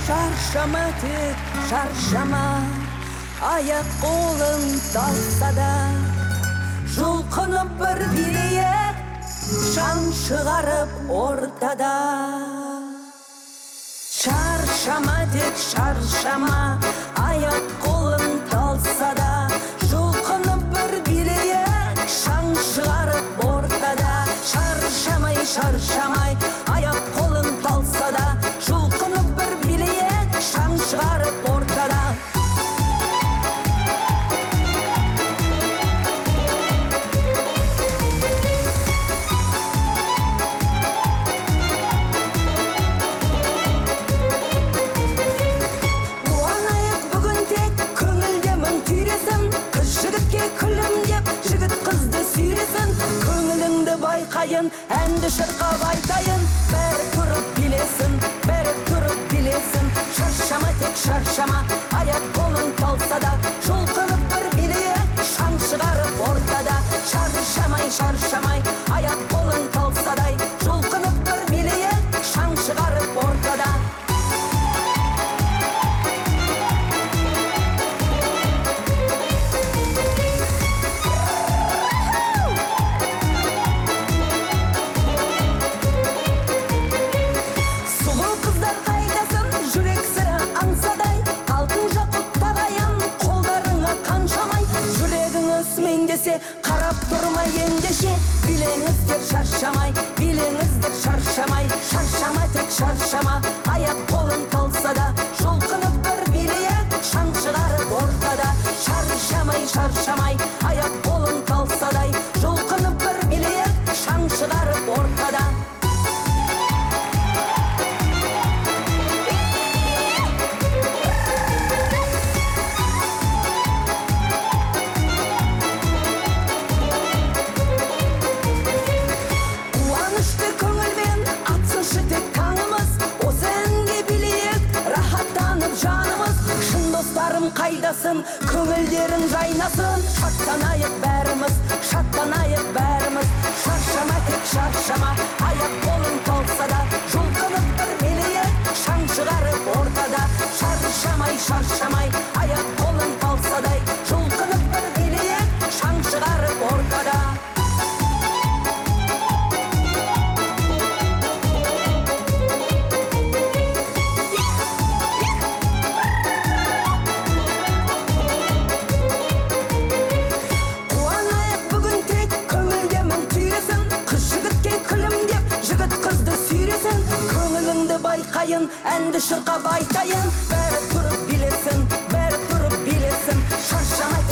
Шаршама тек, шаршама, аяқ қолың талса да, жұлқынып бір билейік, шаң шығарып ортада. Шаршама тек, шаршама, аяқ қолың талса да, жұлқынып бір билейік, шаң шығарып ортада. Шаршамай, шаршамай, аяқ қолың талса да, жұлқынып бір билейік, шаң шығарып ортада. Қуанайық бүгін тек, көңілде мың түйресін, қыз жігітке күлімдеп, жігіт қызды сүйресін. Көңіліңді байқайын, әнді шырқап айтайын, бәрі тұрып билесін, бәрі тұрып билесін. Шаршама тек, шаршама, аяқ қолың талса да, жұлқынып бір билейік, шаң шығарып ортада. Шаршамай, шаршамай, аяқ қолың талса да, жұлқынып бір билейік, шаң шығарып ортада. Сұлу қыздар қайдасын, жүрек сірі аңсадай, алтын жақұт табайын, қолдарыңа қаншамай. Жүрегіңіз мендесе, қарап тұрмай ендеше, билеңіздер шаршамай, билеңіздер шаршамай. Шаршама тек, шаршама, аяқ қолың талса да, жұлқынып бір билейік, шаң шығарып ортада. Шаршамай, шаршамай, аяқ қолың талса да, жұлқынып бір билейік, шаң шығарып ортада. Қуанышты көңілмен атсыншы тек таңымыз, осы әнге билейік, рахаттанып жанымыз. Шын достарым қайдасын, көңілдерің жайнасын, шаттанайық бәріміз, шаттанайық бәріміз. Шаршама тек, шаршама, аяқ қолың талса да, жұлқынып бір билейік, шаң шығарып ортада. Шаршамай, шаршамай, аяқ қолың талса да, жұлқынып бір билейік, шаң шығарып ортада. Қуанайық бүгін тек, көңілде мың түйресін, қыз жігітке күлімдеп, жігіт қызды сүйресін. Көңіліңді байқайын, әнді шырқап айтайын, бәрі тұрып билесін, бәрі тұрып билесін. Шаршама